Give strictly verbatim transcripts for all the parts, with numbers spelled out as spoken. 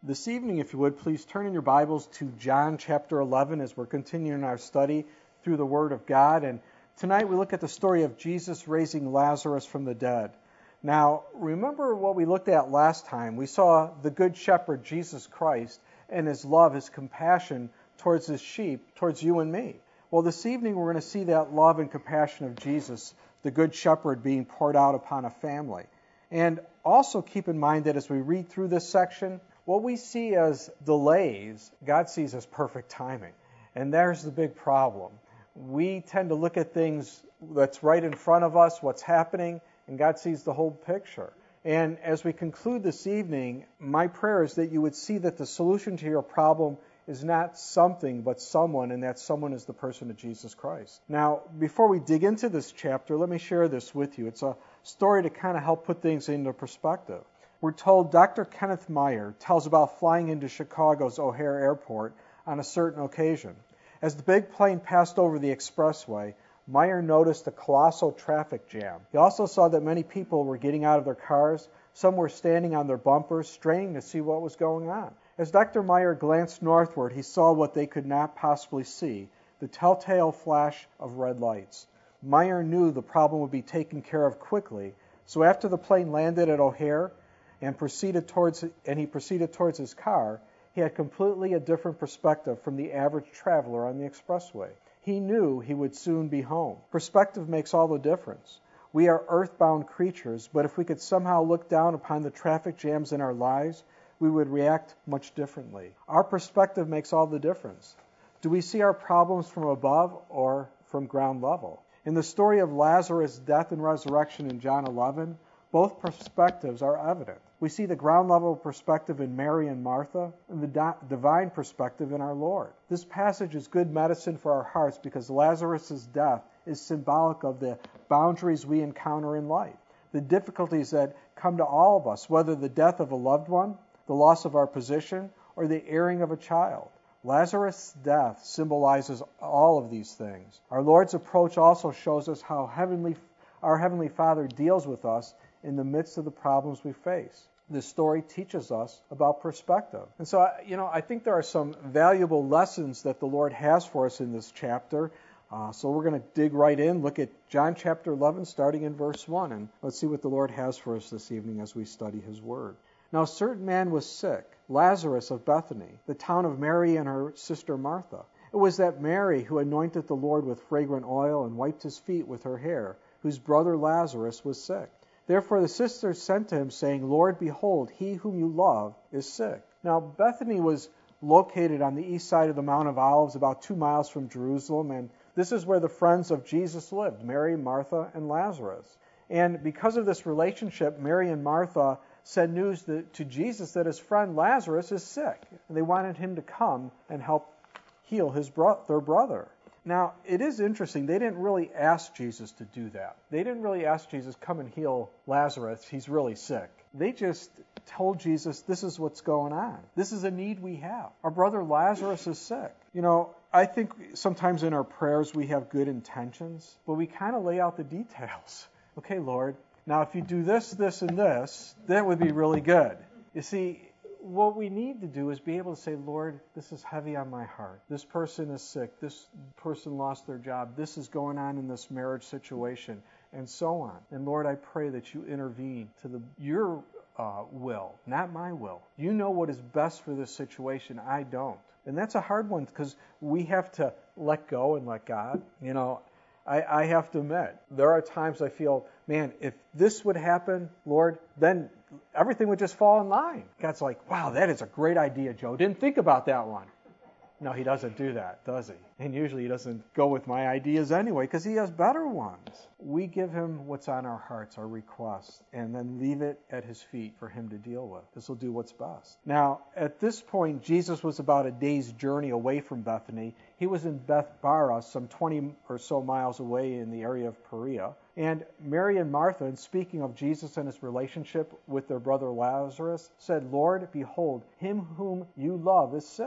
This evening, if you would, please turn in your Bibles to John chapter eleven as we're continuing our study through the Word of God. And tonight we look at the story of Jesus raising Lazarus from the dead. Now, remember what we looked at last time. We saw the Good Shepherd, Jesus Christ, and His love, His compassion towards His sheep, towards you and me. Well, this evening we're going to see that love and compassion of Jesus, the Good Shepherd, being poured out upon a family. And also keep in mind that as we read through this section, what we see as delays, God sees as perfect timing. And there's the big problem. We tend to look at things that's right in front of us, what's happening, and God sees the whole picture. And as we conclude this evening, my prayer is that you would see that the solution to your problem is not something but someone, and that someone is the person of Jesus Christ. Now, before we dig into this chapter, let me share this with you. It's a story to kind of help put things into perspective. We're told Doctor Kenneth Meyer tells about flying into Chicago's O'Hare Airport on a certain occasion. As the big plane passed over the expressway, Meyer noticed a colossal traffic jam. He also saw that many people were getting out of their cars. Some were standing on their bumpers, straining to see what was going on. As Doctor Meyer glanced northward, he saw what they could not possibly see, the telltale flash of red lights. Meyer knew the problem would be taken care of quickly, so after the plane landed at O'Hare, and proceeded towards and he proceeded towards his car, he had completely a different perspective from the average traveler on the expressway. He knew he would soon be home. Perspective makes all the difference. We are earthbound creatures, but if we could somehow look down upon the traffic jams in our lives, we would react much differently. Our perspective makes all the difference. Do we see our problems from above or from ground level? In the story of Lazarus' death and resurrection in John eleven, both perspectives are evident. We see the ground level perspective in Mary and Martha and the di- divine perspective in our Lord. This passage is good medicine for our hearts because Lazarus' death is symbolic of the boundaries we encounter in life, the difficulties that come to all of us, whether the death of a loved one, the loss of our position, or the erring of a child. Lazarus' death symbolizes all of these things. Our Lord's approach also shows us how heavenly, our Heavenly Father deals with us in the midst of the problems we face. This story teaches us about perspective. And so, you know, I think there are some valuable lessons that the Lord has for us in this chapter. Uh, so we're going to dig right in, look at John chapter eleven, starting in verse one, and let's see what the Lord has for us this evening as we study His Word. Now, a certain man was sick, Lazarus of Bethany, the town of Mary and her sister Martha. It was that Mary who anointed the Lord with fragrant oil and wiped His feet with her hair, whose brother Lazarus was sick. Therefore the sisters sent to Him, saying, Lord, behold, he whom you love is sick. Now Bethany was located on the east side of the Mount of Olives, about two miles from Jerusalem, and this is where the friends of Jesus lived, Mary, Martha, and Lazarus. And because of this relationship, Mary and Martha sent news that, to Jesus that his friend Lazarus is sick, and they wanted Him to come and help heal his bro- their brother. Now, it is interesting. They didn't really ask Jesus to do that. They didn't really ask Jesus, come and heal Lazarus. He's really sick. They just told Jesus, this is what's going on. This is a need we have. Our brother Lazarus is sick. You know, I think sometimes in our prayers we have good intentions, but we kind of lay out the details. Okay, Lord, now if you do this, this, and this, that would be really good. You see, what we need to do is be able to say, Lord, this is heavy on my heart. This person is sick. This person lost their job. This is going on in this marriage situation, and so on. And Lord, I pray that you intervene to the your uh, will, not my will. You know what is best for this situation. I don't. And that's a hard one because we have to let go and let God. You know, I, I have to admit, there are times I feel, man, if this would happen, Lord, then everything would just fall in line. God's like, wow, that is a great idea, Joe. Didn't think about that one. No, He doesn't do that, does He? And usually He doesn't go with my ideas anyway because He has better ones. We give Him what's on our hearts, our requests, and then leave it at His feet for Him to deal with. This will do what's best. Now, at this point, Jesus was about a day's journey away from Bethany. He was in Bethbara, some twenty or so miles away in the area of Perea. And Mary and Martha, in speaking of Jesus and His relationship with their brother Lazarus, said, Lord, behold, him whom you love is sick.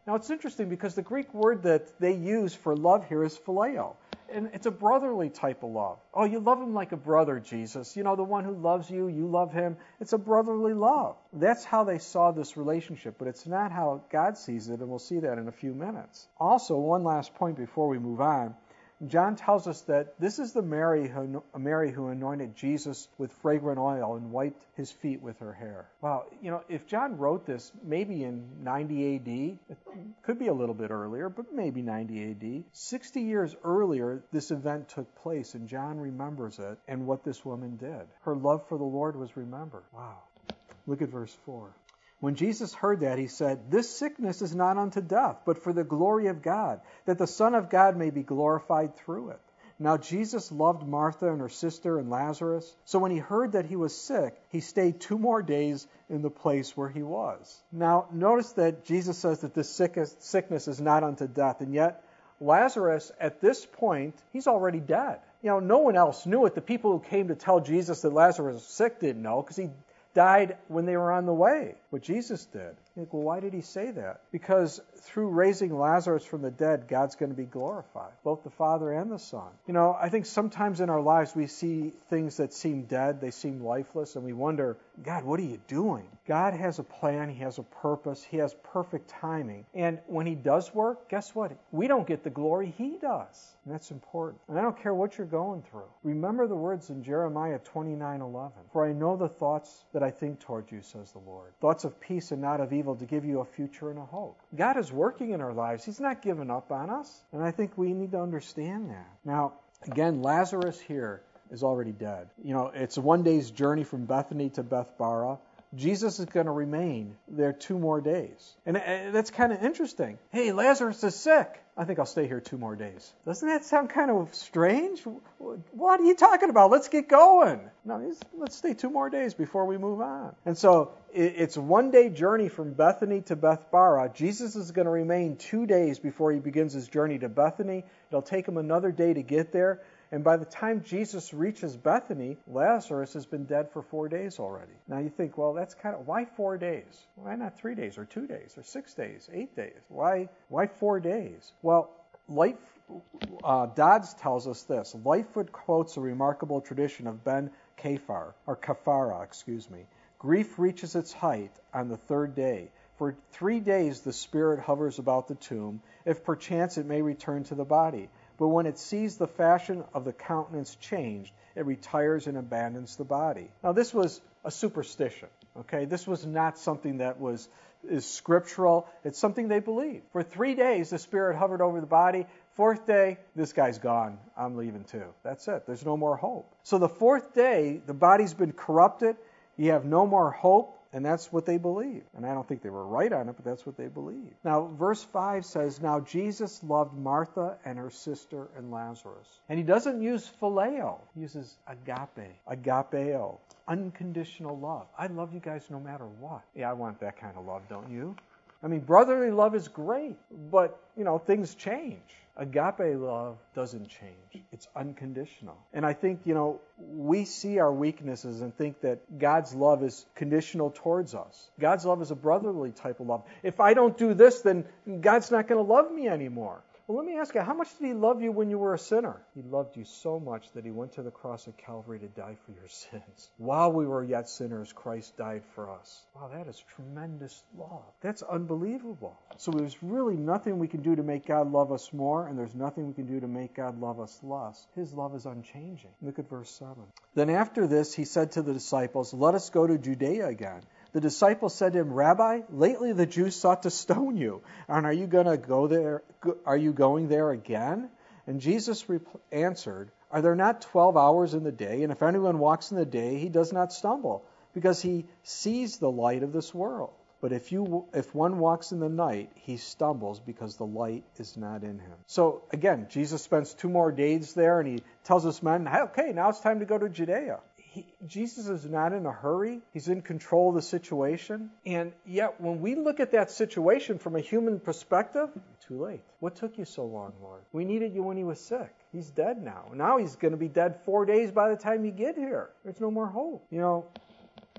Now it's interesting because the Greek word that they use for love here is phileo. And it's a brotherly type of love. Oh, you love him like a brother, Jesus. You know, the one who loves you, you love him. It's a brotherly love. That's how they saw this relationship, but it's not how God sees it, and we'll see that in a few minutes. Also, one last point before we move on. John tells us that this is the Mary who, Mary who anointed Jesus with fragrant oil and wiped his feet with her hair. Wow, you know, if John wrote this maybe in ninety A D, it could be a little bit earlier, but maybe ninety A D, sixty years earlier, this event took place, and John remembers it and what this woman did. Her love for the Lord was remembered. Wow. Look at verse four. When Jesus heard that, he said, "This sickness is not unto death, but for the glory of God, that the Son of God may be glorified through it." Now Jesus loved Martha and her sister and Lazarus. So when he heard that he was sick, he stayed two more days in the place where he was. Now notice that Jesus says that this sickness is not unto death, and yet Lazarus, at this point, he's already dead. You know, no one else knew it. The people who came to tell Jesus that Lazarus was sick didn't know, because he died when they were on the way. But Jesus did. You think, well, why did he say that? Because through raising Lazarus from the dead, God's going to be glorified, both the Father and the Son. You know, I think sometimes in our lives we see things that seem dead, they seem lifeless, and we wonder, God, what are you doing? God has a plan, he has a purpose, he has perfect timing. And when he does work, guess what? We don't get the glory, he does. And that's important. And I don't care what you're going through. Remember the words in Jeremiah twenty-nine eleven. "For I know the thoughts that I think toward you, says the Lord. Thoughts of peace and not of evil, to give you a future and a hope." God is working in our lives. He's not giving up on us. And I think we need to understand that. Now, again, Lazarus here is already dead. You know, it's a one day's journey from Bethany to Bethbara. Jesus is going to remain there two more days. And that's kind of interesting. Hey, Lazarus is sick. I think I'll stay here two more days. Doesn't that sound kind of strange? What are you talking about? Let's get going. No, let's stay two more days before we move on. And so it's a one-day journey from Bethany to Bethbara. Jesus is going to remain two days before he begins his journey to Bethany. It'll take him another day to get there. And by the time Jesus reaches Bethany, Lazarus has been dead for four days already. Now you think, well, that's kind of, why four days? Why not three days or two days or six days, eight days? Why why four days? Well, Light, uh, Dodds tells us this. Lightfoot quotes a remarkable tradition of Ben Kafar, or Kafara, excuse me. "Grief reaches its height on the third day. For three days the spirit hovers about the tomb, if perchance it may return to the body. But when it sees the fashion of the countenance changed, it retires and abandons the body." Now, this was a superstition, okay? This was not something that was is scriptural. It's something they believed. For three days, the spirit hovered over the body. Fourth day, this guy's gone. I'm leaving too. That's it. There's no more hope. So the fourth day, the body's been corrupted. You have no more hope. And that's what they believed. And I don't think they were right on it, but that's what they believed. Now, verse five says, "Now Jesus loved Martha and her sister and Lazarus." And he doesn't use phileo. He uses agape, agapeo, unconditional love. I love you guys no matter what. Yeah, I want that kind of love, don't you? I mean, brotherly love is great, but, you know, things change. Agape love doesn't change. It's unconditional. And I think, you know, we see our weaknesses and think that God's love is conditional towards us. God's love is a brotherly type of love. If I don't do this, then God's not going to love me anymore. Well, let me ask you, how much did he love you when you were a sinner? He loved you so much that he went to the cross of Calvary to die for your sins. While we were yet sinners, Christ died for us. Wow, that is tremendous love. That's unbelievable. So there's really nothing we can do to make God love us more, and there's nothing we can do to make God love us less. His love is unchanging. Look at verse seven. "Then after this, he said to the disciples, 'Let us go to Judea again.' The disciples said to him, 'Rabbi, lately the Jews sought to stone you, and are you going to go there? Are you going there again?' And Jesus rep- answered, 'Are there not twelve hours in the day? And if anyone walks in the day, he does not stumble, because he sees the light of this world. But if you, if one walks in the night, he stumbles, because the light is not in him.'" So again, Jesus spends two more days there, and he tells his men, "Okay, now it's time to go to Judea." He, Jesus is not in a hurry. He's in control of the situation. And yet, when we look at that situation from a human perspective, too late. What took you so long, Lord? We needed you when he was sick. He's dead now. Now he's going to be dead four days by the time you get here. There's no more hope. You know,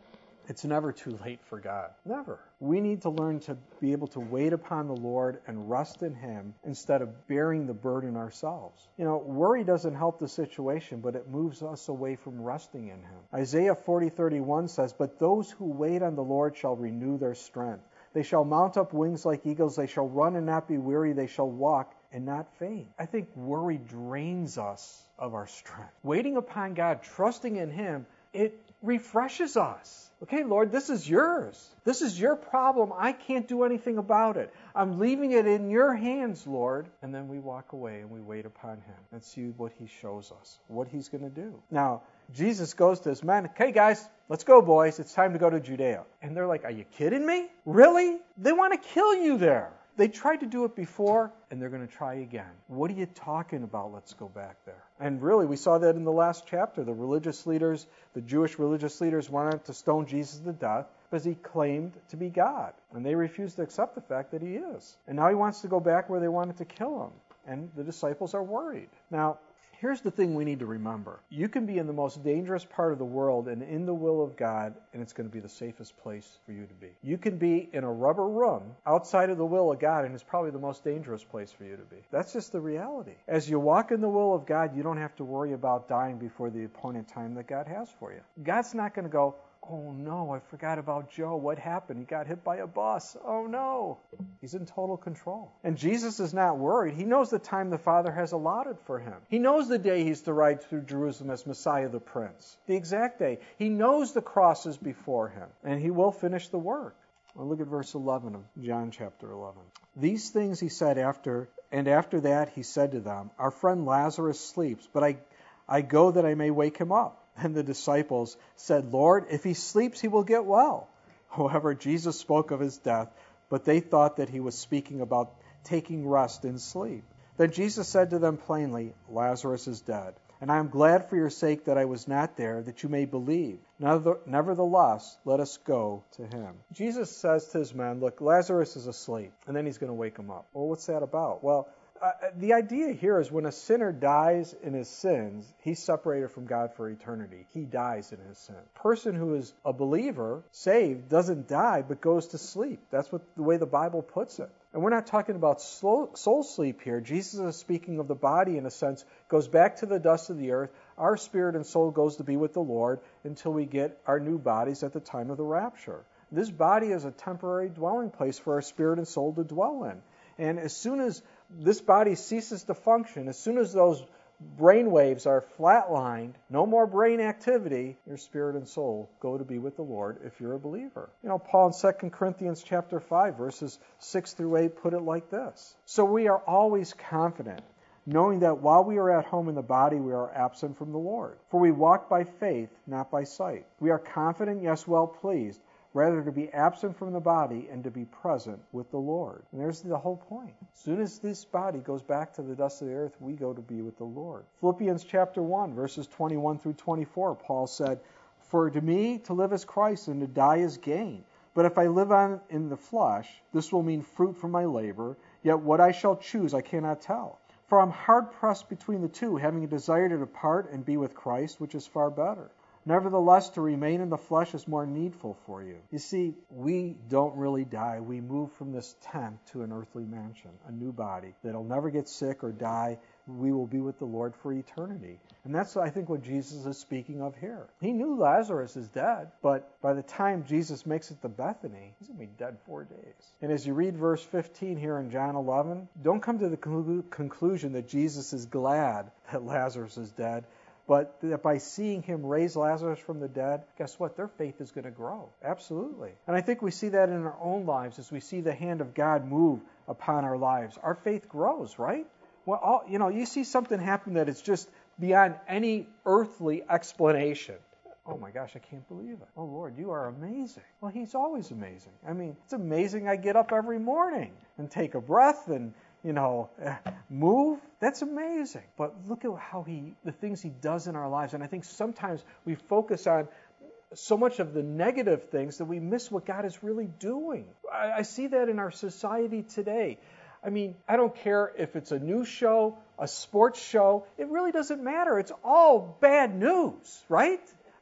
It's never too late for God. Never. We need to learn to be able to wait upon the Lord and rest in Him instead of bearing the burden ourselves. You know, worry doesn't help the situation, but it moves us away from resting in Him. Isaiah forty thirty-one says, "But those who wait on the Lord shall renew their strength. They shall mount up wings like eagles. They shall run and not be weary. They shall walk and not faint." I think worry drains us of our strength. Waiting upon God, trusting in Him, it refreshes us. Okay, Lord, this is yours. This is your problem. I can't do anything about it. I'm leaving it in your hands, Lord. And then we walk away and we wait upon Him and see what He shows us, what He's going to do. Now, Jesus goes to His men, "Okay, guys, let's go, boys. It's time to go to Judea." And they're like, "Are you kidding me? Really? They want to kill you there." They tried to do it before, and they're going to try again. What are you talking about? Let's go back there. And really, we saw that in the last chapter. The religious leaders, the Jewish religious leaders wanted to stone Jesus to death because He claimed to be God. And they refused to accept the fact that He is. And now He wants to go back where they wanted to kill Him. And the disciples are worried. Now, here's the thing we need to remember. You can be in the most dangerous part of the world and in the will of God, and it's going to be the safest place for you to be. You can be in a rubber room outside of the will of God, and it's probably the most dangerous place for you to be. That's just the reality. As you walk in the will of God, you don't have to worry about dying before the appointed time that God has for you. God's not going to go, "Oh no, I forgot about Joe. What happened? He got hit by a bus. Oh no." He's in total control. And Jesus is not worried. He knows the time the Father has allotted for Him. He knows the day He's to ride through Jerusalem as Messiah the Prince. The exact day. He knows the cross is before Him. And He will finish the work. Well, look at verse eleven of John chapter eleven. "These things He said after, and after that He said to them, 'Our friend Lazarus sleeps, but I, I go that I may wake him up.' And the disciples said, 'Lord, if he sleeps, he will get well.' However, Jesus spoke of His death, but they thought that He was speaking about taking rest in sleep. Then Jesus said to them plainly, 'Lazarus is dead, and I am glad for your sake that I was not there, that you may believe. Nevertheless, let us go to him.'" Jesus says to His men, "Look, Lazarus is asleep," and then He's going to wake him up. Well, what's that about? Well, Uh, the idea here is when a sinner dies in his sins, he's separated from God for eternity. He dies in his sin. A person who is a believer, saved, doesn't die but goes to sleep. That's what the way the Bible puts it. And we're not talking about soul, soul sleep here. Jesus is speaking of the body in a sense, goes back to the dust of the earth. Our spirit and soul goes to be with the Lord until we get our new bodies at the time of the rapture. This body is a temporary dwelling place for our spirit and soul to dwell in. And as soon as this body ceases to function, as soon as those brain waves are flatlined, no more brain activity, your spirit and soul go to be with the Lord if you're a believer. You know, Paul in Second Corinthians chapter five, verses six through eight put it like this. "So we are always confident, knowing that while we are at home in the body, we are absent from the Lord. For we walk by faith, not by sight. We are confident, yes, well pleased, rather to be absent from the body and to be present with the Lord." And there's the whole point. As soon as this body goes back to the dust of the earth, we go to be with the Lord. Philippians chapter one, verses twenty-one through twenty-four, Paul said, "For to me to live is Christ and to die is gain. But if I live on in the flesh, this will mean fruit from my labor, yet what I shall choose I cannot tell. For I'm hard-pressed between the two, having a desire to depart and be with Christ, which is far better. Nevertheless, to remain in the flesh is more needful for you." You see, we don't really die. We move from this tent to an earthly mansion, a new body that'll never get sick or die. We will be with the Lord for eternity. And that's, I think, what Jesus is speaking of here. He knew Lazarus is dead, but by the time Jesus makes it to Bethany, he's going to be dead four days. And as you read verse fifteen here in John eleven, don't come to the conclusion that Jesus is glad that Lazarus is dead, but that by seeing Him raise Lazarus from the dead, guess what? Their faith is going to grow. Absolutely. And I think we see that in our own lives as we see the hand of God move upon our lives. Our faith grows, right? Well, all, you know, you see something happen that is just beyond any earthly explanation. Oh my gosh, I can't believe it. Oh Lord, you are amazing. Well, He's always amazing. I mean, it's amazing I get up every morning and take a breath and you know, move. That's amazing. But look at how he, the things He does in our lives. And I think sometimes we focus on so much of the negative things that we miss what God is really doing. I, I see that in our society today. I mean, I don't care if it's a news show, a sports show. It really doesn't matter. It's all bad news, right? I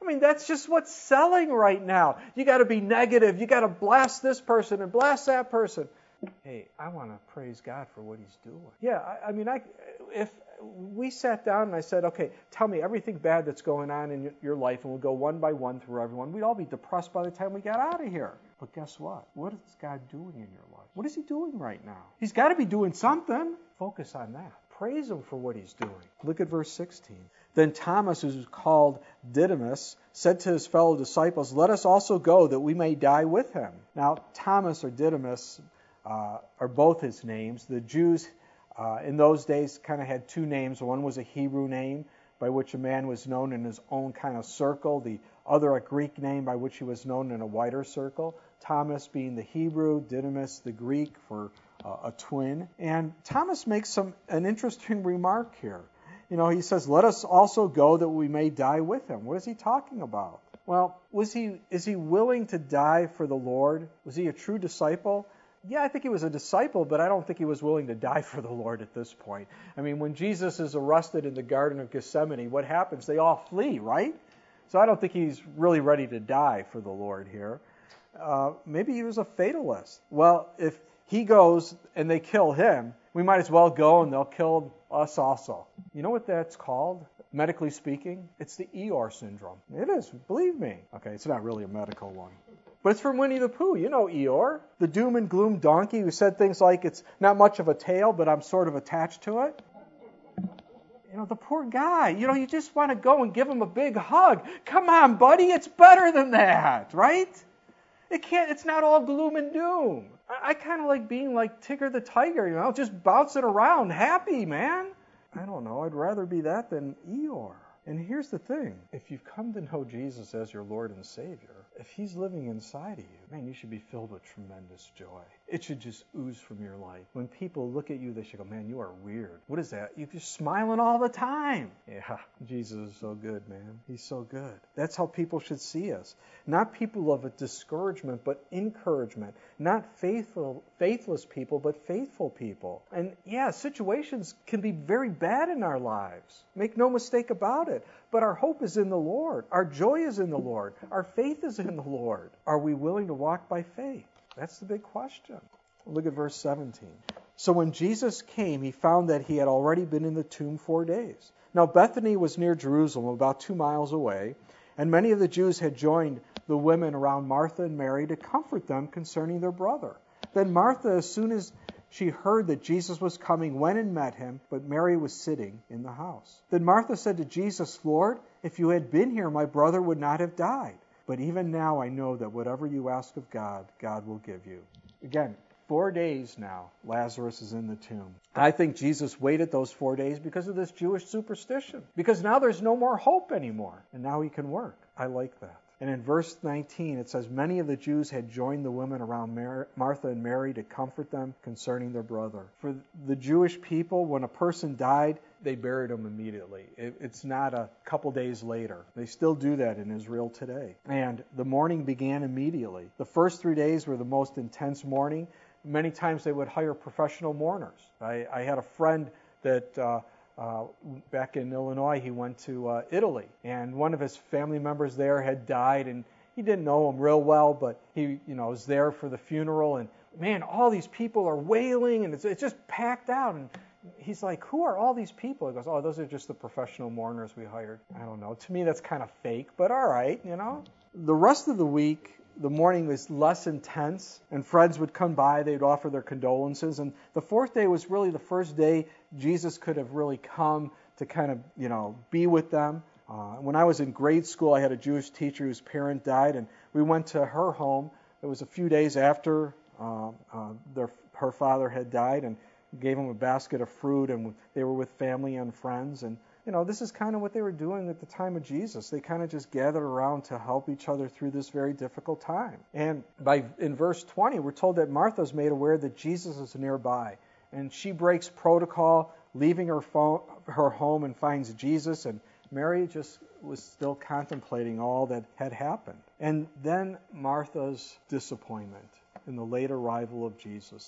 I mean, that's just what's selling right now. You got to be negative. You got to blast this person and blast that person. Hey, I want to praise God for what he's doing. Yeah, I, I mean, I, if we sat down and I said, okay, tell me everything bad that's going on in your, your life, and we'll go one by one through everyone, we'd all be depressed by the time we got out of here. But guess what? What is God doing in your life? What is he doing right now? He's got to be doing something. Focus on that. Praise him for what he's doing. Look at verse sixteen. Then Thomas, who was called Didymus, said to his fellow disciples, let us also go that we may die with him. Now, Thomas or Didymus uh, are both his names. The Jews uh, in those days kind of had two names. One was a Hebrew name by which a man was known in his own kind of circle. The other a Greek name by which he was known in a wider circle. Thomas being the Hebrew, Didymus the Greek for uh, a twin. And Thomas makes some an interesting remark here. You know, he says, let us also go that we may die with him. What is he talking about? Well, was he is he willing to die for the Lord? Was he a true disciple? Yeah, I think he was a disciple, but I don't think he was willing to die for the Lord at this point. I mean, when Jesus is arrested in the Garden of Gethsemane, what happens? They all flee, right? So I don't think he's really ready to die for the Lord here. Uh, maybe he was a fatalist. Well, if he goes and they kill him, we might as well go and they'll kill us also. You know what that's called, medically speaking? It's the Eeyore syndrome. It is, believe me. Okay, it's not really a medical one. But it's from Winnie the Pooh. You know Eeyore, the doom and gloom donkey who said things like, it's not much of a tail, but I'm sort of attached to it. You know, the poor guy, you know, you just want to go and give him a big hug. Come on, buddy, it's better than that, right? It can't, it's not all gloom and doom. I, I kind of like being like Tigger the Tiger, you know, just bouncing around, happy, man. I don't know, I'd rather be that than Eeyore. And here's the thing, if you've come to know Jesus as your Lord and Savior, if he's living inside of you, man, you should be filled with tremendous joy. It should just ooze from your life. When people look at you, they should go, man, you are weird. What is that? You're just smiling all the time. Yeah, Jesus is so good, man. He's so good. That's how people should see us. Not people of a discouragement, but encouragement. Not faithful, faithless people, but faithful people. And yeah, situations can be very bad in our lives. Make no mistake about it. But our hope is in the Lord. Our joy is in the Lord. Our faith is in the Lord. Are we willing to walk by faith? That's the big question. Look at verse seventeen. So when Jesus came, he found that he had already been in the tomb four days. Now Bethany was near Jerusalem, about two miles away, and many of the Jews had joined the women around Martha and Mary to comfort them concerning their brother. Then Martha, as soon as she heard that Jesus was coming, went and met him, but Mary was sitting in the house. Then Martha said to Jesus, Lord, if you had been here, my brother would not have died. But even now I know that whatever you ask of God, God will give you. Again, four days now, Lazarus is in the tomb. I think Jesus waited those four days because of this Jewish superstition. Because now there's no more hope anymore. And now he can work. I like that. And in verse nineteen, it says, many of the Jews had joined the women around Mar- Martha and Mary to comfort them concerning their brother. For the Jewish people, when a person died, they buried him immediately. It, it's not a couple days later. They still do that in Israel today. And the mourning began immediately. The first three days were the most intense mourning. Many times they would hire professional mourners. I, I had a friend that... Uh, Uh, back in Illinois, he went to uh, Italy, and one of his family members there had died, and he didn't know him real well, but he, you know, was there for the funeral, and man, all these people are wailing, and it's, it's just packed out, and he's like, who are all these people? He goes, oh, those are just the professional mourners we hired. I don't know. To me, that's kind of fake, but all right, you know. The rest of the week, the mourning was less intense, and friends would come by, they'd offer their condolences, and the fourth day was really the first day Jesus could have really come to kind of, you know, be with them. Uh, when I was in grade school, I had a Jewish teacher whose parent died, and we went to her home. It was a few days after uh, uh, their, her father had died, and gave him a basket of fruit, and they were with family and friends, and you know, this is kind of what they were doing at the time of Jesus. They kind of just gathered around to help each other through this very difficult time. And by in verse twenty, we're told that Martha's made aware that Jesus is nearby. And she breaks protocol, leaving her, phone, her home and finds Jesus. And Mary just was still contemplating all that had happened. And then Martha's disappointment in the late arrival of Jesus.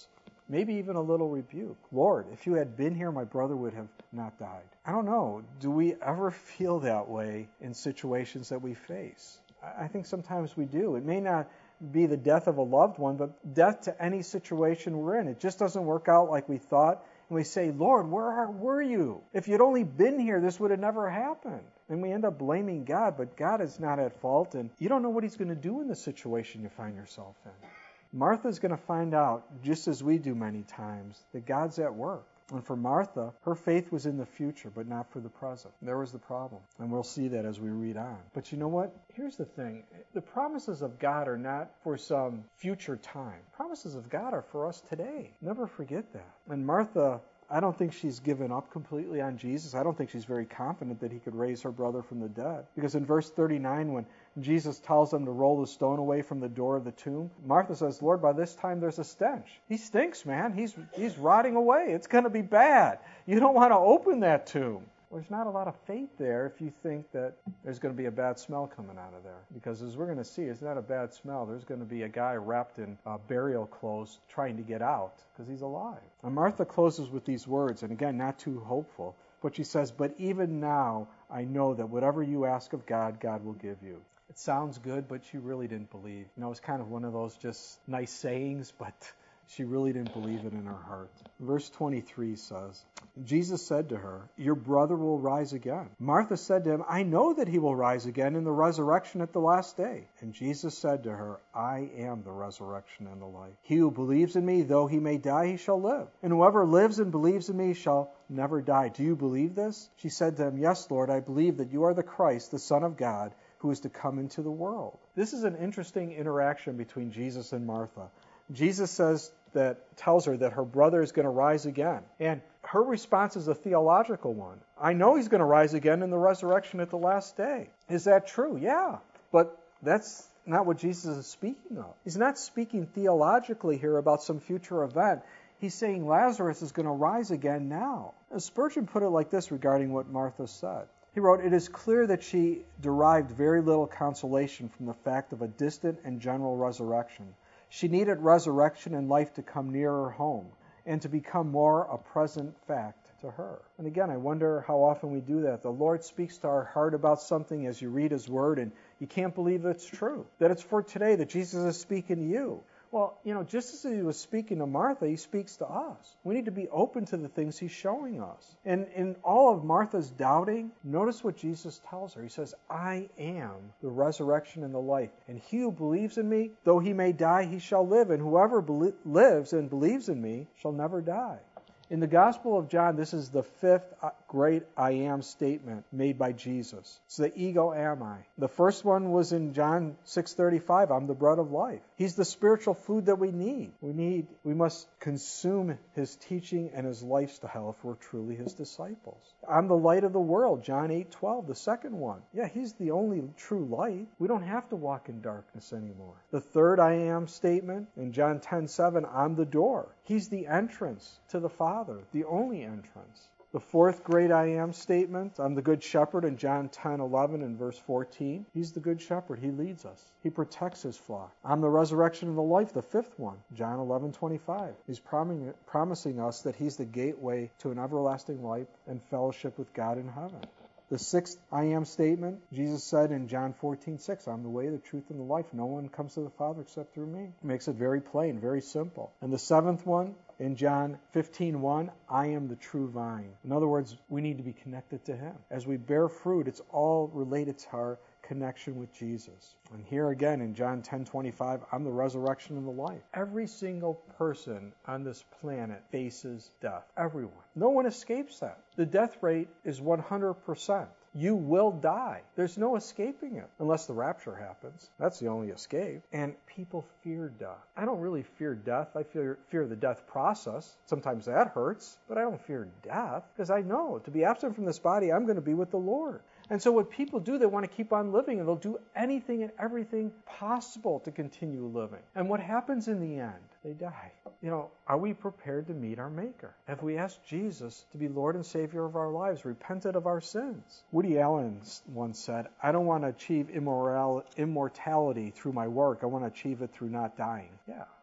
maybe even a little rebuke. Lord, if you had been here, my brother would have not died. I don't know. Do we ever feel that way in situations that we face? I think sometimes we do. It may not be the death of a loved one, but death to any situation we're in. It just doesn't work out like we thought. And we say, Lord, where are, were you? If you'd only been here, this would have never happened. And we end up blaming God, but God is not at fault, and you don't know what he's going to do in the situation you find yourself in. Martha's going to find out, just as we do many times, that God's at work. And for Martha, her faith was in the future, but not for the present. There was the problem. And we'll see that as we read on. But you know what? Here's the thing. The promises of God are not for some future time. Promises of God are for us today. Never forget that. And Martha, I don't think she's given up completely on Jesus. I don't think she's very confident that he could raise her brother from the dead. Because in verse thirty-nine, when Jesus tells them to roll the stone away from the door of the tomb, Martha says, Lord, by this time there's a stench. He stinks, man. He's, he's rotting away. It's going to be bad. You don't want to open that tomb. Well, there's not a lot of faith there if you think that there's going to be a bad smell coming out of there. Because as we're going to see, it's not a bad smell. There's going to be a guy wrapped in uh, burial clothes trying to get out because he's alive. And Martha closes with these words, and again, not too hopeful, but she says, but even now I know that whatever you ask of God, God will give you. It sounds good, but she really didn't believe. You know, it's kind of one of those just nice sayings, but she really didn't believe it in her heart. Verse twenty-three says, Jesus said to her, your brother will rise again. Martha said to him, I know that he will rise again in the resurrection at the last day. And Jesus said to her, I am the resurrection and the life. He who believes in me, though he may die, he shall live. And whoever lives and believes in me shall never die. Do you believe this? She said to him, yes, Lord, I believe that you are the Christ, the Son of God, who is to come into the world. This is an interesting interaction between Jesus and Martha. Jesus says that tells her that her brother is going to rise again. And her response is a theological one. I know he's going to rise again in the resurrection at the last day. Is that true? Yeah. But that's not what Jesus is speaking of. He's not speaking theologically here about some future event. He's saying Lazarus is going to rise again now. And Spurgeon put it like this regarding what Martha said. He wrote, it is clear that she derived very little consolation from the fact of a distant and general resurrection. She needed resurrection and life to come nearer home and to become more a present fact to her. And again, I wonder how often we do that. The Lord speaks to our heart about something as you read his word and you can't believe it's true, that it's for today, that Jesus is speaking to you. Well, you know, just as he was speaking to Martha, he speaks to us. We need to be open to the things he's showing us. And in all of Martha's doubting, notice what Jesus tells her. He says, I am the resurrection and the life. And he who believes in me, though he may die, he shall live. And whoever be- lives and believes in me shall never die. In the Gospel of John, this is the fifth great I am statement made by Jesus. It's the ego eimi. The first one was in John six thirty-five, I'm the bread of life. He's the spiritual food that we need. We need, we must consume his teaching and his lifestyle if we're truly his disciples. I'm the light of the world, John eight twelve, the second one. Yeah, he's the only true light. We don't have to walk in darkness anymore. The third I am statement in John ten seven, I'm the door. He's the entrance to the Father, the only entrance. The fourth great I am statement, I'm the good shepherd in John ten eleven and verse fourteen. He's the good shepherd. He leads us. He protects his flock. I'm the resurrection and the life, the fifth one, John eleven twenty-five. He's promising, promising us that he's the gateway to an everlasting life and fellowship with God in heaven. The sixth I am statement, Jesus said in John fourteen six, I'm the way, the truth, and the life. No one comes to the Father except through me. Makes it very plain, very simple. And the seventh one, in John fifteen one, I am the true vine. In other words, we need to be connected to him. As we bear fruit, it's all related to our connection with Jesus. And here again in John ten twenty-five, I'm the resurrection and the life. Every single person on this planet faces death. Everyone. No one escapes that. The death rate is one hundred percent. You will die. There's no escaping it unless the rapture happens. That's the only escape. And people fear death. I don't really fear death. I fear, fear the death process. Sometimes that hurts, but I don't fear death because I know to be absent from this body, I'm going to be with the Lord. And so what people do, they want to keep on living, and they'll do anything and everything possible to continue living. And what happens in the end? They die. You know, are we prepared to meet our Maker? Have we asked Jesus to be Lord and Savior of our lives, repented of our sins? Woody Allen once said, I don't want to achieve immoral, immortality through my work. I want to achieve it through not dying. Yeah.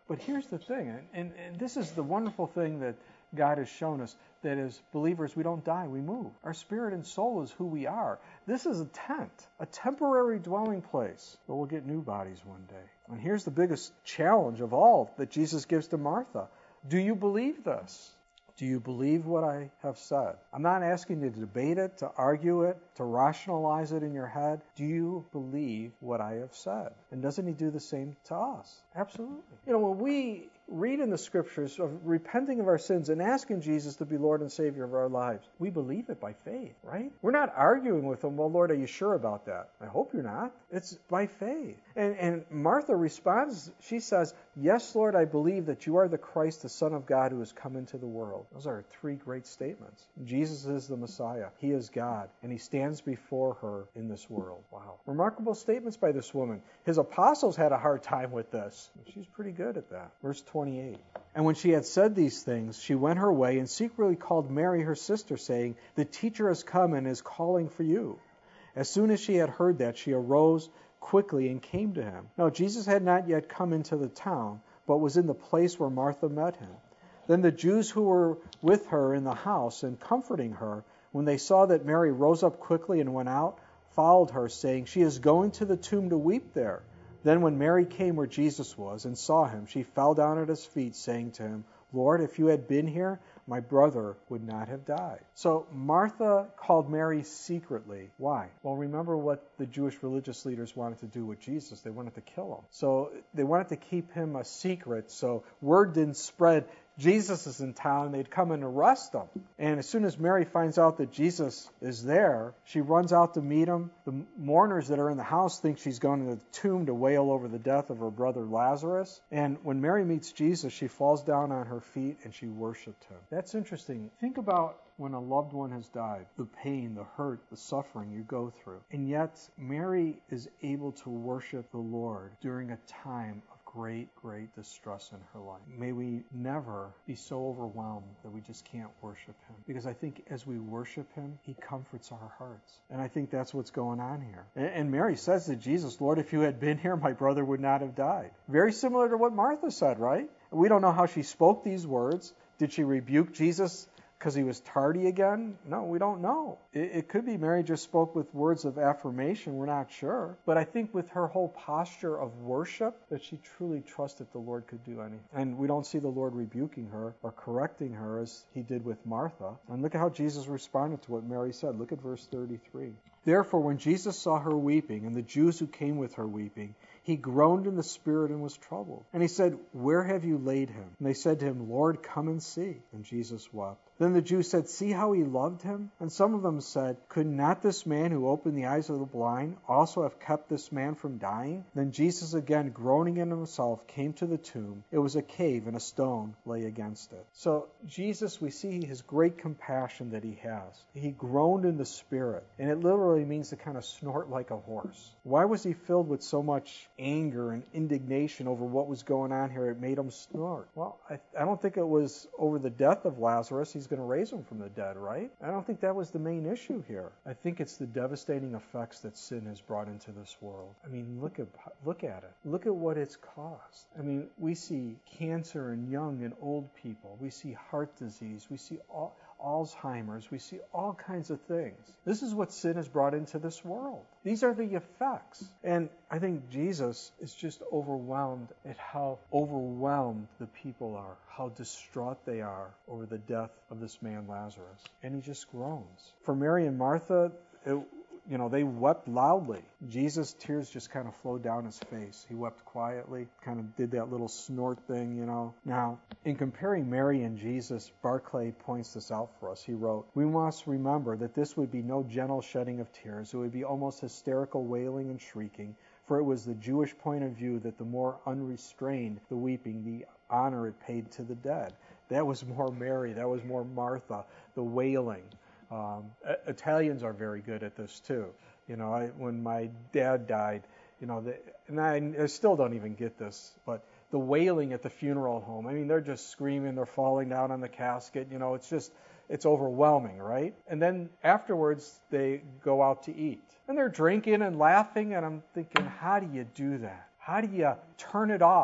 But here's the thing, and, and, and this is the wonderful thing that God has shown us, that as believers we don't die, we move. Our spirit and soul is who we are. This is a tent, a temporary dwelling place, but we'll get new bodies one day. And here's the biggest challenge of all that Jesus gives to Martha. Do you believe this? Do you believe what I have said? I'm not asking you to debate it, to argue it, to rationalize it in your head. Do you believe what I have said? And doesn't he do the same to us? Absolutely. You know, when we read in the scriptures of repenting of our sins and asking Jesus to be Lord and Savior of our lives, we believe it by faith, right? We're not arguing with him, well, Lord, are you sure about that? I hope you're not. It's by faith. And, and Martha responds, she says, yes, Lord, I believe that you are the Christ, the Son of God who has come into the world. Those are three great statements. Jesus is the Messiah. He is God, and he stands before her in this world. Wow. Remarkable statements by this woman. His apostles had a hard time with this. She's pretty good at that. Verse twenty-eight. And when she had said these things, she went her way and secretly called Mary, her sister, saying, the teacher has come and is calling for you. As soon as she had heard that, she arose quickly and came to him. Now Jesus had not yet come into the town, but was in the place where Martha met him. Then the Jews who were with her in the house and comforting her, when they saw that Mary rose up quickly and went out, followed her, saying, she is going to the tomb to weep there. Then when Mary came where Jesus was and saw him, she fell down at his feet, saying to him, Lord, if you had been here, my brother would not have died. So Martha called Mary secretly. Why? Well, remember what the Jewish religious leaders wanted to do with Jesus. They wanted to kill him. So they wanted to keep him a secret, so word didn't spread. Jesus is in town, they'd come and arrest him. And as soon as Mary finds out that Jesus is there, she runs out to meet him. The mourners that are in the house think she's going to the tomb to wail over the death of her brother Lazarus. And when Mary meets Jesus, she falls down on her feet and she worshiped him. That's interesting. Think about when a loved one has died, the pain, the hurt, the suffering you go through. And yet, Mary is able to worship the Lord during a time of great, great distress in her life. May we never be so overwhelmed that we just can't worship him. Because I think as we worship him, he comforts our hearts. And I think that's what's going on here. And Mary says to Jesus, Lord, if you had been here, my brother would not have died. Very similar to what Martha said, right? We don't know how she spoke these words. Did she rebuke Jesus because he was tardy again? No, we don't know. It, it could be Mary just spoke with words of affirmation. We're not sure. But I think with her whole posture of worship, that she truly trusted the Lord could do anything. And we don't see the Lord rebuking her or correcting her as he did with Martha. And look at how Jesus responded to what Mary said. Look at verse thirty-three. Therefore, when Jesus saw her weeping, and the Jews who came with her weeping, he groaned in the spirit and was troubled. And he said, where have you laid him? And they said to him, Lord, come and see. And Jesus wept. Then the Jews said, see how he loved him? And some of them said, could not this man who opened the eyes of the blind also have kept this man from dying? Then Jesus, again groaning in himself, came to the tomb. It was a cave, and a stone lay against it. So Jesus, we see his great compassion that he has. He groaned in the spirit, and it literally means to kind of snort like a horse. Why was he filled with so much anger and indignation over what was going on here? It made him snort. Well, I, I don't think it was over the death of Lazarus. He's going to raise him from the dead, right? I don't think that was the main issue here. I think it's the devastating effects that sin has brought into this world. I mean, look at look at it. Look at what it's caused. I mean, we see cancer in young and old people. We see heart disease. We see all, Alzheimer's. We see all kinds of things. This is what sin has brought into this world. These are the effects. And I think Jesus is just overwhelmed at how overwhelmed the people are, how distraught they are over the death of this man Lazarus. And he just groans. For Mary and Martha, it, you know, they wept loudly. Jesus' tears just kind of flowed down his face. He wept quietly, kind of did that little snort thing, you know. Now, in comparing Mary and Jesus, Barclay points this out for us. He wrote, we must remember that this would be no gentle shedding of tears. It would be almost hysterical wailing and shrieking, for it was the Jewish point of view that the more unrestrained the weeping, the honor it paid to the dead. That was more Mary. That was more Martha, the wailing. Um, Italians are very good at this too. You know, I, when my dad died, you know, they, and I, I still don't even get this, but the wailing at the funeral home, I mean, they're just screaming, they're falling down on the casket, you know, it's just, it's overwhelming, right? And then afterwards, they go out to eat. And they're drinking and laughing, and I'm thinking, how do you do that? How do you turn it off?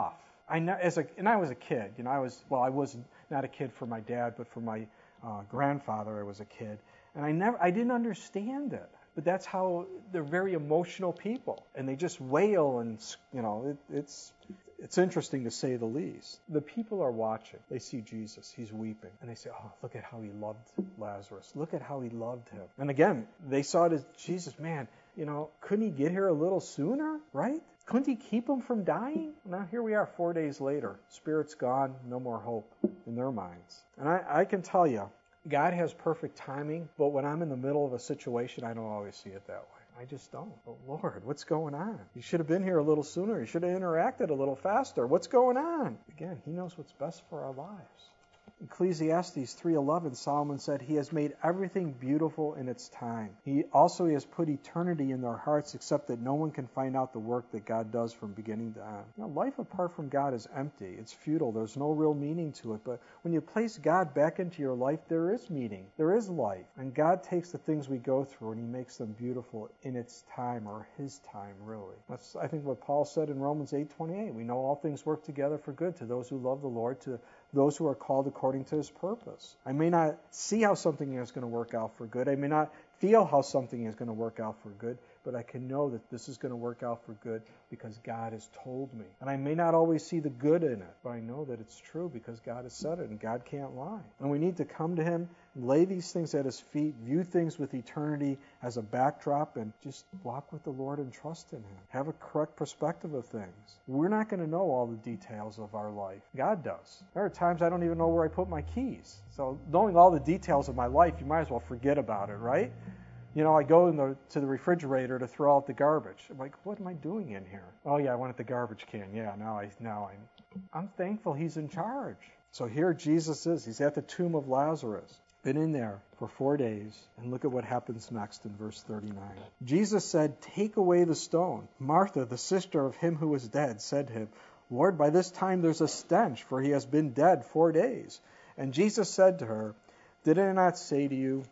I know, as a, and I was a kid. You know, I was, well, I wasn't not a kid for my dad, but for my uh, grandfather, I was a kid. And I never, I didn't understand it. But that's how they're very emotional people, and they just wail, and you know, it, it's it's interesting to say the least. The people are watching. They see Jesus. He's weeping, and they say, "Oh, look at how he loved Lazarus. Look at how he loved him." And again, they saw it as Jesus, man. You know, couldn't he get here a little sooner, right? Couldn't he keep him from dying? Now here we are, four days later. Spirit's gone. No more hope in their minds. And I, I can tell you, God has perfect timing, but when I'm in the middle of a situation, I don't always see it that way. I just don't. Oh, Lord, what's going on? You should have been here a little sooner. You should have interacted a little faster. What's going on? Again, he knows what's best for our lives. Ecclesiastes three eleven, Solomon said, he has made everything beautiful in its time. He also he has put eternity in their hearts, except that no one can find out the work that God does from beginning to end. You know, life apart from God is empty. It's futile. There's no real meaning to it. But when you place God back into your life, there is meaning. There is life. And God takes the things we go through and he makes them beautiful in its time, or his time, really. That's, I think, what Paul said in Romans eight twenty-eight. We know all things work together for good to those who love the Lord, to those who are called according to his purpose. I may not see how something is going to work out for good. I may not feel how something is going to work out for good, but I can know that this is going to work out for good because God has told me. And I may not always see the good in it, but I know that it's true because God has said it, and God can't lie. And we need to come to him, lay these things at his feet, view things with eternity as a backdrop, and just walk with the Lord and trust in him. Have a correct perspective of things. We're not going to know all the details of our life. God does. There are times I don't even know where I put my keys. So knowing all the details of my life, you might as well forget about it, right? You know, I go in the, to the refrigerator to throw out the garbage. I'm like, what am I doing in here? Oh yeah, I wanted the garbage can. Yeah, now I now I'm I'm thankful he's in charge. So here Jesus is. He's at the tomb of Lazarus. Been in there for four days. And look at what happens next in verse thirty-nine. Jesus said, "Take away the stone." Martha, the sister of him who was dead, said to him, "Lord, by this time there's a stench, for he has been dead four days." And Jesus said to her, "Did I not say to you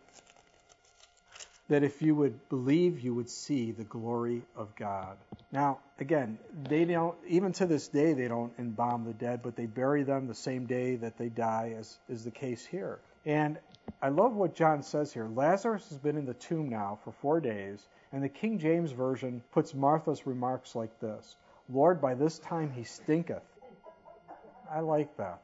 that if you would believe, you would see the glory of God?" Now, again, they don't, even to this day, they don't embalm the dead, but they bury them the same day that they die, as is the case here. And I love what John says here. Lazarus has been in the tomb now for four days, and the King James Version puts Martha's remarks like this: "Lord, by this time he stinketh." I like that.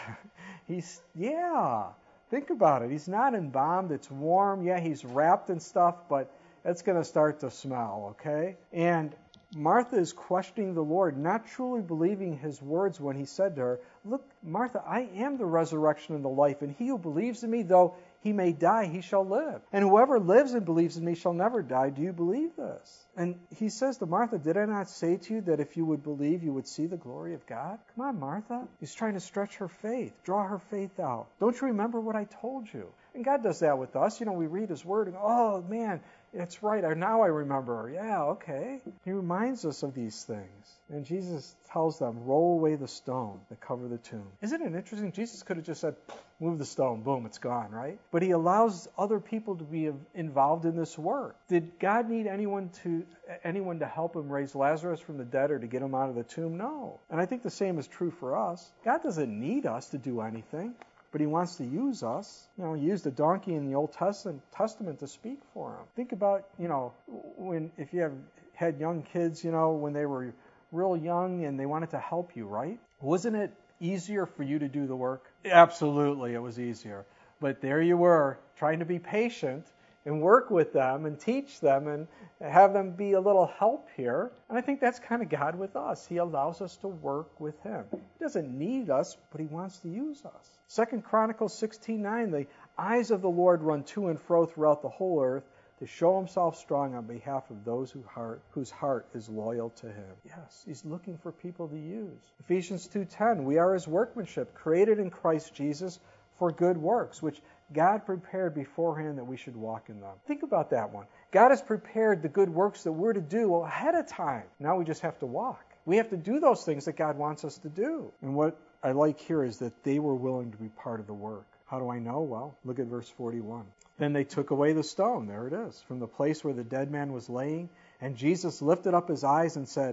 He's, yeah. Think about it. He's not embalmed. It's warm. Yeah, he's wrapped and stuff, but it's going to start to smell, okay? And Martha is questioning the Lord, not truly believing his words when he said to her, "Look, Martha, I am the resurrection and the life, and he who believes in me, though he may die, he shall live. And whoever lives and believes in me shall never die. Do you believe this?" And he says to Martha, "Did I not say to you that if you would believe, you would see the glory of God?" Come on, Martha. He's trying to stretch her faith, draw her faith out. Don't you remember what I told you? And God does that with us. You know, we read his word and, oh, man, it's right. Now I remember. Yeah, okay. He reminds us of these things. And Jesus tells them, roll away the stone that covered the tomb. Isn't it interesting? Jesus could have just said, move the stone, boom, it's gone, right? But he allows other people to be involved in this work. Did God need anyone to anyone to help him raise Lazarus from the dead or to get him out of the tomb? No. And I think the same is true for us. God doesn't need us to do anything, but he wants to use us. You know, he used a donkey in the Old Testament, Testament to speak for him. Think about, you know, when if you have had young kids, you know, when they were real young and they wanted to help you, right? Wasn't it easier for you to do the work? Absolutely, it was easier. But there you were, trying to be patient and work with them and teach them and have them be a little help here. And I think that's kind of God with us. He allows us to work with him. He doesn't need us, but he wants to use us. Second Chronicles sixteen nine, the eyes of the Lord run to and fro throughout the whole earth to show himself strong on behalf of those who heart, whose heart is loyal to him. Yes, he's looking for people to use. Ephesians two ten, we are his workmanship, created in Christ Jesus for good works, which God prepared beforehand that we should walk in them. Think about that one. God has prepared the good works that we're to do ahead of time. Now we just have to walk. We have to do those things that God wants us to do. And what I like here is that they were willing to be part of the work. How do I know? Well, look at verse forty-one. Then they took away the stone, there it is, from the place where the dead man was laying, and Jesus lifted up his eyes and said,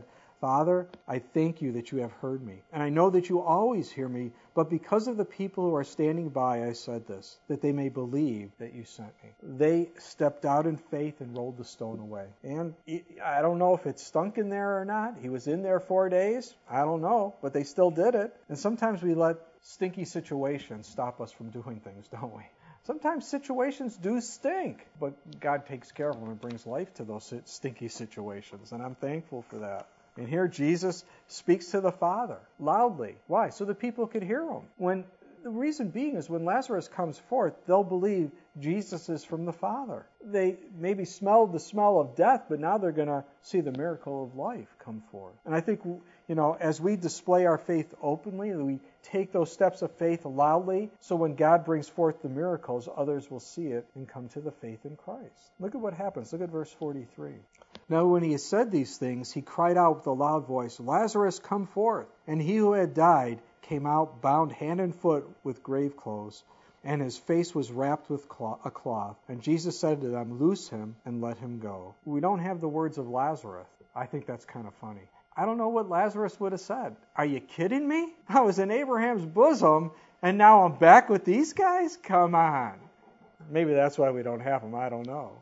Father, I thank you that you have heard me, and I know that you always hear me, but because of the people who are standing by, I said this, that they may believe that you sent me. They stepped out in faith and rolled the stone away. And I don't know if it stunk in there or not. He was in there four days. I don't know, but they still did it. And sometimes we let stinky situations stop us from doing things, don't we? Sometimes situations do stink, but God takes care of them and brings life to those stinky situations, and I'm thankful for that. And here Jesus speaks to the Father loudly. Why? So the people could hear him. When the reason being is when Lazarus comes forth, they'll believe Jesus is from the Father. They maybe smelled the smell of death, but now they're going to see the miracle of life come forth. And I think, you know, as we display our faith openly, we take those steps of faith loudly, so when God brings forth the miracles, others will see it and come to the faith in Christ. Look at what happens. Look at verse forty-three. Now when he had said these things, he cried out with a loud voice, Lazarus, come forth. And he who had died came out, bound hand and foot with grave clothes, and his face was wrapped with a cloth. And Jesus said to them, loose him and let him go. We don't have the words of Lazarus. I think that's kind of funny. I don't know what Lazarus would have said. Are you kidding me? I was in Abraham's bosom, and now I'm back with these guys? Come on. Maybe that's why we don't have them. I don't know.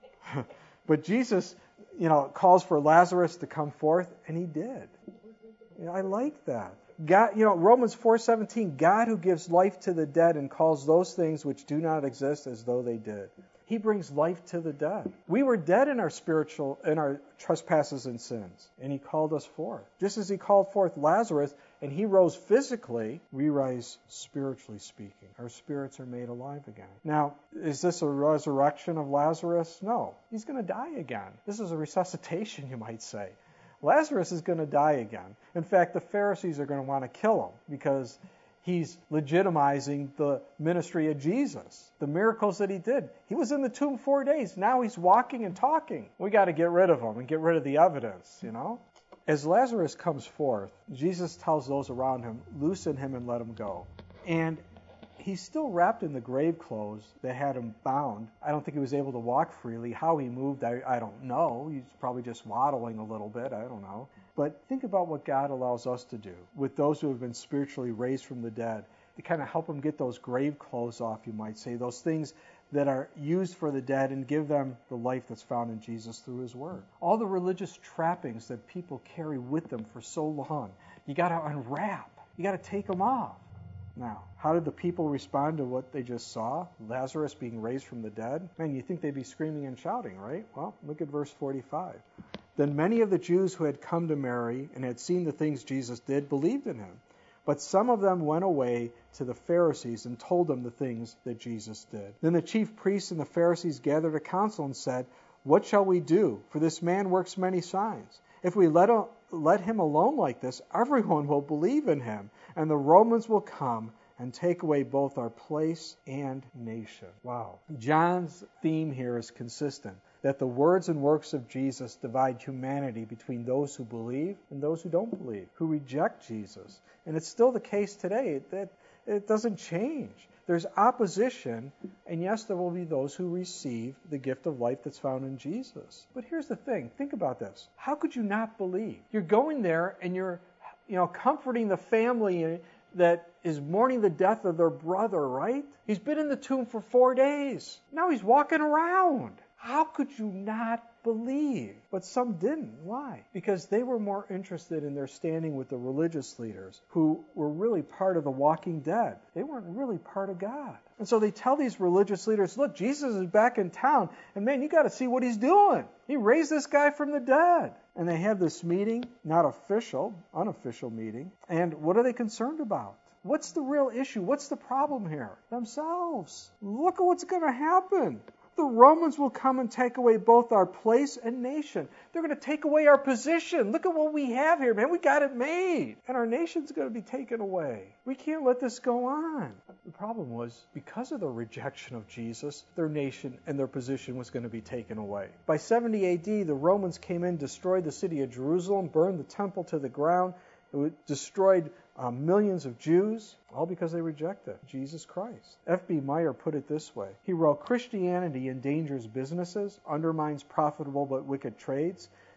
But Jesus, you know, calls for Lazarus to come forth, and he did. You know, I like that. God, you know, Romans four seventeen, God who gives life to the dead and calls those things which do not exist as though they did. He brings life to the dead. We were dead in our spiritual, in our trespasses and sins, and he called us forth. Just as he called forth Lazarus, and he rose physically, we rise spiritually speaking. Our spirits are made alive again. Now, is this a resurrection of Lazarus? No. He's going to die again. This is a resuscitation, you might say. Lazarus is going to die again. In fact, the Pharisees are going to want to kill him because he's legitimizing the ministry of Jesus, the miracles that he did. He was in the tomb four days. Now he's walking and talking. We got to get rid of him and get rid of the evidence, you know. As Lazarus comes forth, Jesus tells those around him, loosen him and let him go. And he's still wrapped in the grave clothes that had him bound. I don't think he was able to walk freely. How he moved, I, I don't know. He's probably just waddling a little bit. I don't know. But think about what God allows us to do with those who have been spiritually raised from the dead, to kind of help them get those grave clothes off, you might say, those things that are used for the dead, and give them the life that's found in Jesus through his word. All the religious trappings that people carry with them for so long, you got to unwrap. You got to take them off. Now, how did the people respond to what they just saw? Lazarus being raised from the dead? Man, you'd think they'd be screaming and shouting, right? Well, look at verse forty-five. Then many of the Jews who had come to Mary and had seen the things Jesus did believed in him. But some of them went away to the Pharisees and told them the things that Jesus did. Then the chief priests and the Pharisees gathered a council and said, what shall we do? For this man works many signs. If we let, a, let him alone like this, everyone will believe in him, and the Romans will come and take away both our place and nation. Wow. John's theme here is consistent, that the words and works of Jesus divide humanity between those who believe and those who don't believe, who reject Jesus. And it's still the case today. That it doesn't change. There's opposition, and yes, there will be those who receive the gift of life that's found in Jesus. But here's the thing. Think about this. How could you not believe? You're going there and you're, you know, comforting the family that is mourning the death of their brother, right? He's been in the tomb for four days. Now he's walking around. How could you not believe? But some didn't. Why? Because they were more interested in their standing with the religious leaders who were really part of the walking dead. They weren't really part of God. And so they tell these religious leaders, look, Jesus is back in town, and man, you got to see what he's doing. He raised this guy from the dead. And they have this meeting, not official, unofficial meeting. And what are they concerned about? What's the real issue? What's the problem here? Themselves. Look at what's going to happen. The Romans will come and take away both our place and nation. They're going to take away our position. Look at what we have here, man. We got it made. And our nation's going to be taken away. We can't let this go on. The problem was, because of their rejection of Jesus, their nation and their position was going to be taken away. By seventy A D, the Romans came in, destroyed the city of Jerusalem, burned the temple to the ground. It destroyed uh, millions of Jews, all because they rejected Jesus Christ. F B Meyer put it this way. He wrote, Christianity endangers businesses, undermines profitable but wicked trades,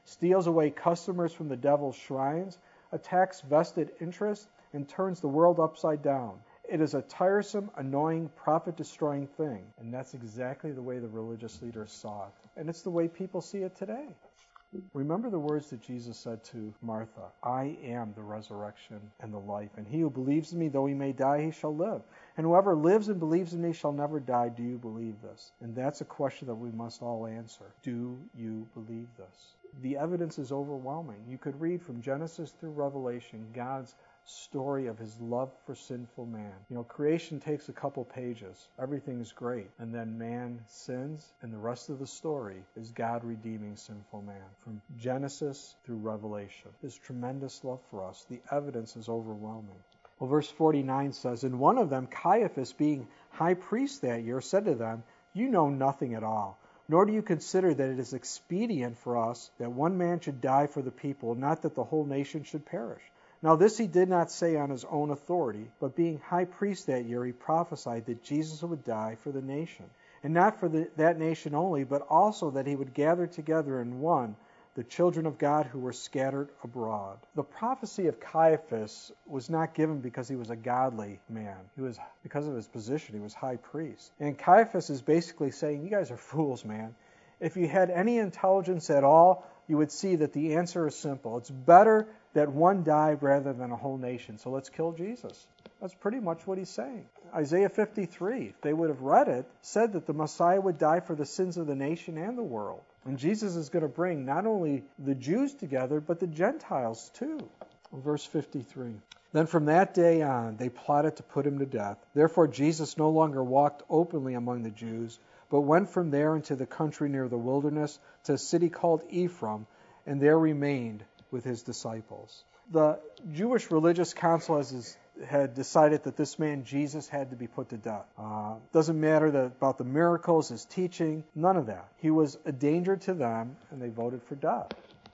steals away customers from the devil's shrines, attacks vested interests, and turns the world upside down. It is a tiresome, annoying, profit-destroying thing. And that's exactly the way the religious leaders saw it. And it's the way people see it today. Remember the words that Jesus said to Martha, I am the resurrection and the life, and he who believes in me, though he may die, he shall live. And whoever lives and believes in me shall never die. Do you believe this? And that's a question that we must all answer. Do you believe this? The evidence is overwhelming. You could read from Genesis through Revelation, God's story of his love for sinful man. You know, creation takes a couple pages. Everything's great. And then man sins, and the rest of the story is God redeeming sinful man. From Genesis through Revelation. His tremendous love for us. The evidence is overwhelming. Well, verse forty-nine says, And one of them, Caiaphas, being high priest that year, said to them, You know nothing at all, nor do you consider that it is expedient for us that one man should die for the people, not that the whole nation should perish. Now this he did not say on his own authority, but being high priest that year, he prophesied that Jesus would die for the nation, and not for the, that nation only, but also that he would gather together in one the children of God who were scattered abroad. The prophecy of Caiaphas was not given because he was a godly man. He was because of his position. He was high priest. And Caiaphas is basically saying, you guys are fools, man. If you had any intelligence at all, you would see that the answer is simple. It's better that one die rather than a whole nation. So let's kill Jesus. That's pretty much what he's saying. Isaiah fifty-three, if they would have read it, said that the Messiah would die for the sins of the nation and the world. And Jesus is going to bring not only the Jews together, but the Gentiles too. Verse fifty-three. Then from that day on, they plotted to put him to death. Therefore Jesus no longer walked openly among the Jews, but went from there into the country near the wilderness to a city called Ephraim, and there remained with his disciples. The Jewish religious council has, had decided that this man Jesus had to be put to death. Uh, doesn't matter that, about the miracles, his teaching, none of that. He was a danger to them, and they voted for death.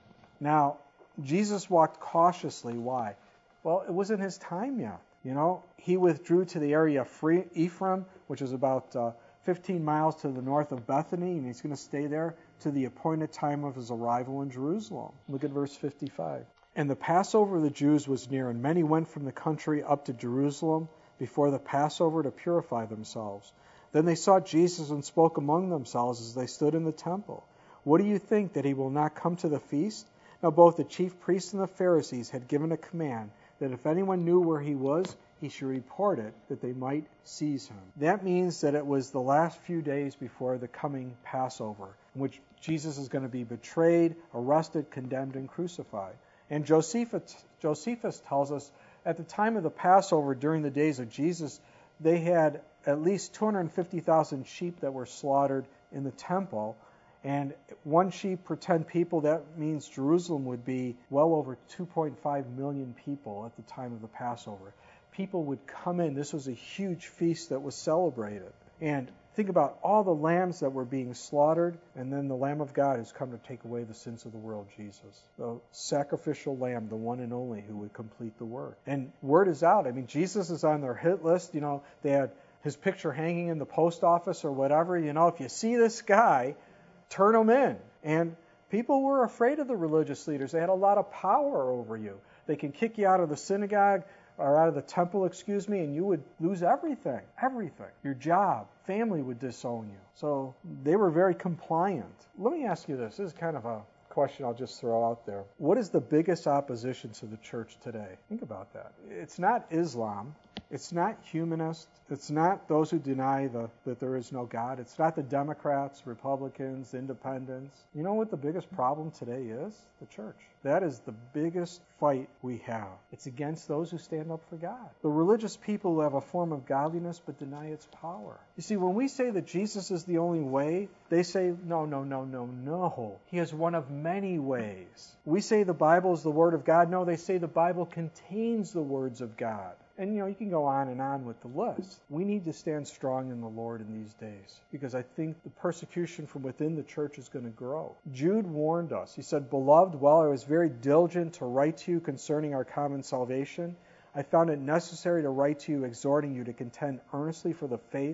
Now, Jesus walked cautiously. Why? Well, it wasn't his time yet. You know, he withdrew to the area of Ephraim, which is about uh, fifteen miles to the north of Bethany, and he's going to stay there to the appointed time of his arrival in Jerusalem. Look at verse fifty-five. And the Passover of the Jews was near, and many went from the country up to Jerusalem before the Passover to purify themselves. Then they sought Jesus and spoke among themselves as they stood in the temple. What do you think, that he will not come to the feast? Now both the chief priests and the Pharisees had given a command that if anyone knew where he was, he should report it, that they might seize him. That means that it was the last few days before the coming Passover, in which Jesus is going to be betrayed, arrested, condemned, and crucified. And Josephus, Josephus tells us at the time of the Passover, during the days of Jesus, they had at least two hundred fifty thousand sheep that were slaughtered in the temple. And one sheep per ten people, that means Jerusalem would be well over two point five million people at the time of the Passover. People would come in. This was a huge feast that was celebrated. And think about all the lambs that were being slaughtered, and then the Lamb of God who's come to take away the sins of the world, Jesus. The sacrificial lamb, the one and only who would complete the work. And word is out. I mean, Jesus is on their hit list. You know, they had his picture hanging in the post office or whatever. You know, if you see this guy, turn him in. And people were afraid of the religious leaders. They had a lot of power over you. They can kick you out of the synagogue, or out of the temple, excuse me, and you would lose everything, everything. Your job, family would disown you. So they were very compliant. Let me ask you this. This is kind of a question I'll just throw out there. What is the biggest opposition to the church today? Think about that. It's not Islam. It's not humanists. It's not those who deny the, that there is no God. It's not the Democrats, Republicans, independents. You know what the biggest problem today is? The church. That is the biggest fight we have. It's against those who stand up for God. The religious people who have a form of godliness but deny its power. You see, when we say that Jesus is the only way, they say, no, no, no, no, no. He is one of many ways. We say the Bible is the Word of God. No, they say the Bible contains the words of God. And, you know, you can go on and on with the list. We need to stand strong in the Lord in these days, because I think the persecution from within the church is going to grow. Jude warned us. He said, Beloved, while I was very diligent to write to you concerning our common salvation, I found it necessary to write to you exhorting you to contend earnestly for the faith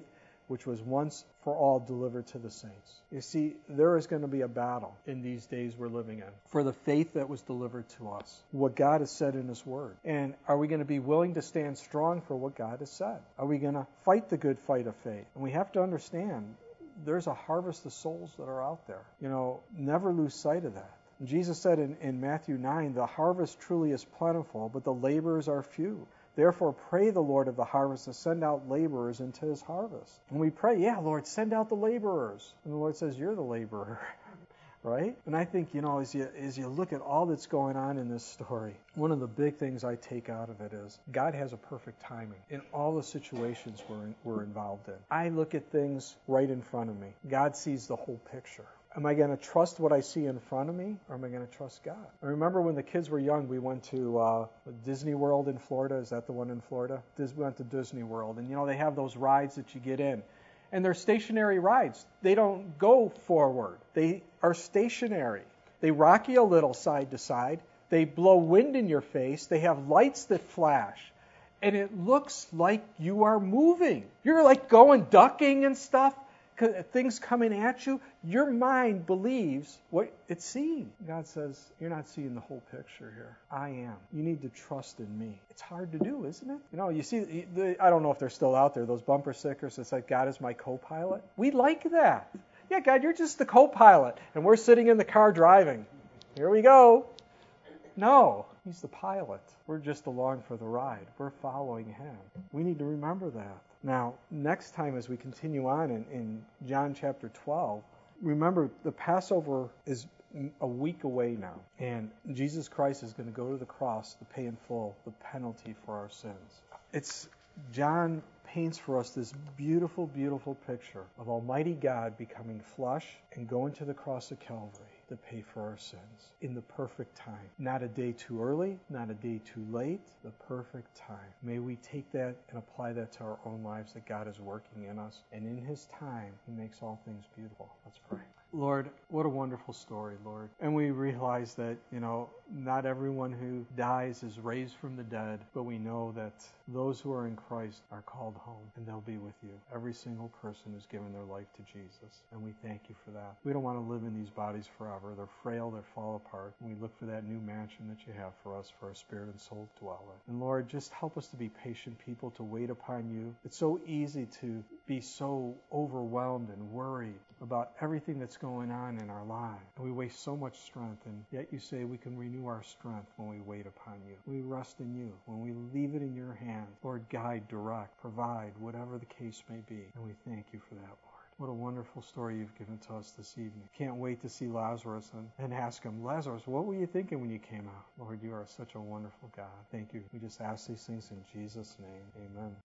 which was once for all delivered to the saints. You see, there is going to be a battle in these days we're living in for the faith that was delivered to us, what God has said in His Word. And are we going to be willing to stand strong for what God has said? Are we going to fight the good fight of faith? And we have to understand there's a harvest of souls that are out there. You know, never lose sight of that. Jesus said in, in Matthew nine, the harvest truly is plentiful, but the laborers are few. Therefore, pray the Lord of the harvest to send out laborers into His harvest. And we pray, yeah, Lord, send out the laborers. And the Lord says, you're the laborer, right? And I think, you know, as you, as you look at all that's going on in this story, one of the big things I take out of it is God has a perfect timing in all the situations we're, in, we're involved in. I look at things right in front of me. God sees the whole picture. Am I going to trust what I see in front of me, or am I going to trust God? I remember when the kids were young, we went to uh, Disney World in Florida. Is that the one in Florida? We went to Disney World, and you know they have those rides that you get in, and they're stationary rides. They don't go forward. They are stationary. They rock you a little side to side. They blow wind in your face. They have lights that flash, and it looks like you are moving. You're like going ducking and stuff. Things coming at you, your mind believes what it's seeing. God says, you're not seeing the whole picture here. I am. You need to trust in me. It's hard to do, isn't it? You know, you see, I don't know if they're still out there, those bumper stickers that say, God is my co-pilot. We like that. Yeah, God, you're just the co-pilot, and we're sitting in the car driving. Here we go. No, He's the pilot. We're just along for the ride. We're following Him. We need to remember that. Now, next time as we continue on in, in John chapter twelve, remember the Passover is a week away now. And Jesus Christ is going to go to the cross to pay in full the penalty for our sins. It's John paints for us this beautiful, beautiful picture of Almighty God becoming flesh and going to the cross of Calvary to pay for our sins in the perfect time. Not a day too early, not a day too late, the perfect time. May we take that and apply that to our own lives, that God is working in us. And in His time, He makes all things beautiful. Let's pray. Lord, what a wonderful story, Lord. And we realize that, you know, not everyone who dies is raised from the dead, but we know that those who are in Christ are called home, and they'll be with you. Every single person who's given their life to Jesus. And we thank you for that. We don't want to live in these bodies forever. They're frail, they fall apart. And we look for that new mansion that you have for us, for our spirit and soul to dwell in. And Lord, just help us to be patient people, to wait upon you. It's so easy to be so overwhelmed and worried about everything that's going on in our lives. And we waste so much strength, and yet you say we can renew our strength when we wait upon you. We rest in you. When we leave it in your hands, Lord, guide, direct, provide, whatever the case may be. And we thank you for that, Lord. What a wonderful story you've given to us this evening. Can't wait to see Lazarus and, and ask him, Lazarus, what were you thinking when you came out? Lord, you are such a wonderful God. Thank you. We just ask these things in Jesus' name. Amen.